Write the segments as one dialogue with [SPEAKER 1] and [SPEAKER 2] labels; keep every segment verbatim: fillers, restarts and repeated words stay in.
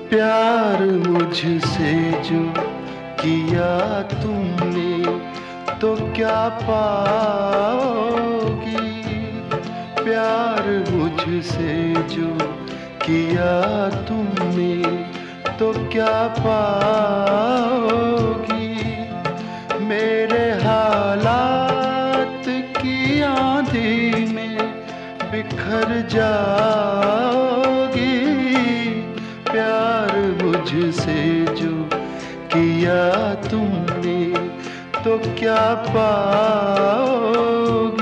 [SPEAKER 1] प्यार मुझसे जो किया तुमने तो क्या पाओगी। प्यार मुझसे जो किया तुमने तो क्या पाओगी। मेरे हालात की आंधी में बिखर जाओगी। प्यार मुझसे जो किया तुमने तो क्या पाओगी।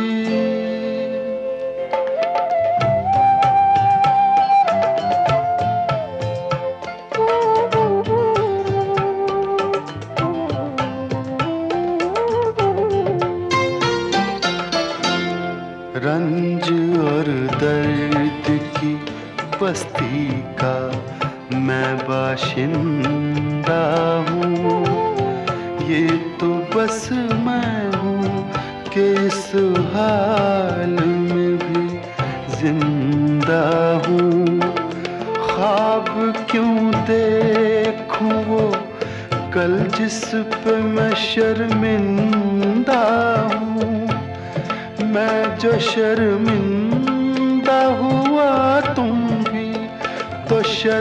[SPEAKER 1] रंज और दर्द की बस्ती का मैं बाशिंदा हूँ। ये तो बस मैं हूँ कि इस हाल में भी जिंदा हूँ। ख्वाब क्यों देखूं वो कल जिस पे मैं शर्मिंदा हूँ। मैं जो शर्मिंदा हुआ तुम भी तो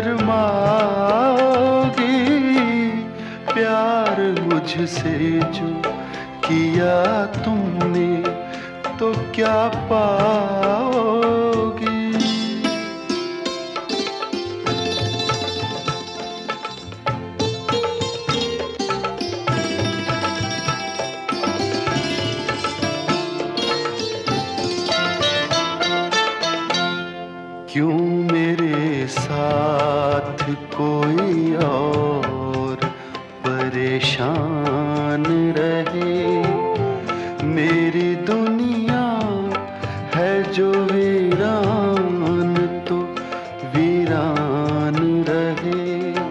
[SPEAKER 1] शर्माओगी। प्यार मुझसे जो किया तुमने तो क्या पाओगी। क्यों मेरे साथ कोई और परेशान रहे। मेरी दुनिया है जो वीरान तो वीरान रहे।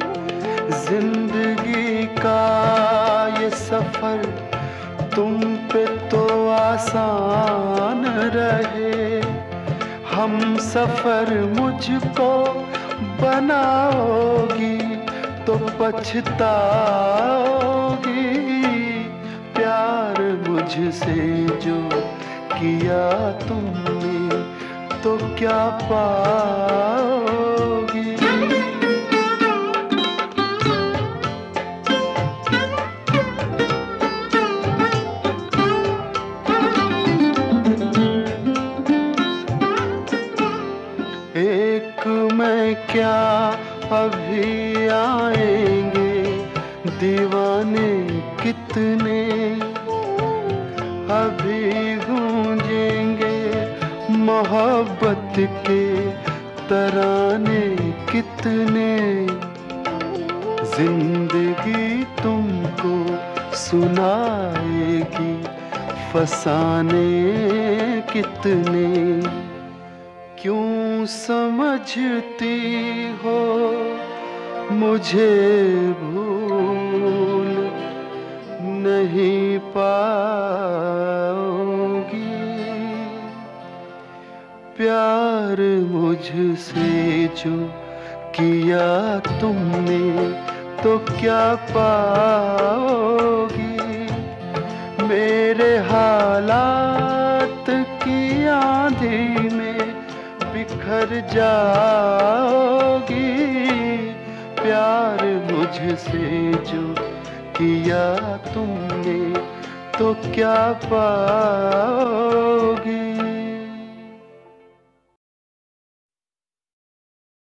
[SPEAKER 1] जिंदगी का ये सफर तुम पे तो आसान रहे। हम सफर मुझको बनाओगी तो पछताओगी। प्यार मुझसे जो किया तुमने तो क्या पाओगी। एक मैं क्या अभी आएंगे दीवाने कितने। अभी गूंजेंगे मोहब्बत के तराने कितने। जिंदगी तुमको सुनाएगी फसाने कितने। क्यों समझती हो मुझे भूल नहीं पाओगी। प्यार मुझसे जो किया तुमने तो क्या पाओगी। मेरे हालात की आंधी में बिखर जाओगी। प्यार मुझसे जो किया तुमने तो क्या पाओगी।